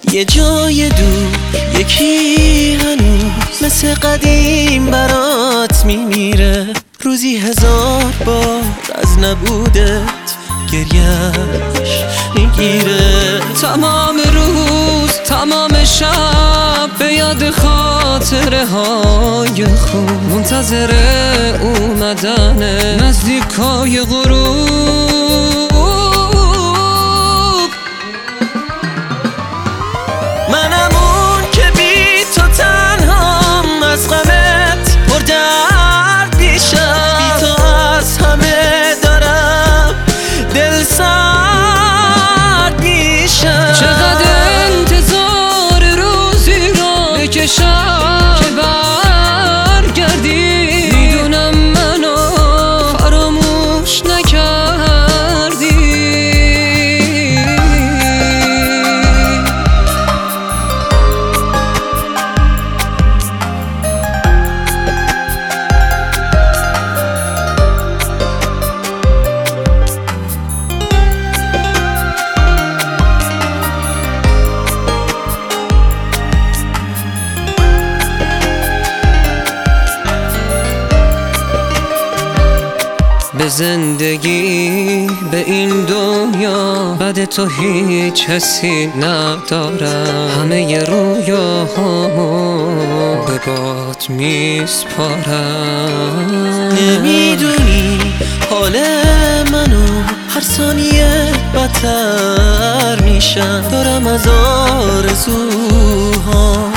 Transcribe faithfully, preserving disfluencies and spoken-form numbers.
یه جای دور یکی هنوز مثل قدیم برات میمیره، روزی هزار بار از نبودت گریهش میگیره. تمام روز تمام شب به یاد خاطره های خوب منتظر اومدن نزدیکای غروب. منم اون که بی تو تنهام از غمت پر درد میشم، بی تو از همه دارم دل سرد میشم. چقدر انتظار روزی رو بکشم که برگردی، میدونم منو فراموش نکردی. به زندگی به این دنیا بعد تو هیچ حسی ندارم، همه رویاهامو به باد میسپارم. نمیدونی حال منو هر ثانیه بدتر میشم، دارم از آرزوها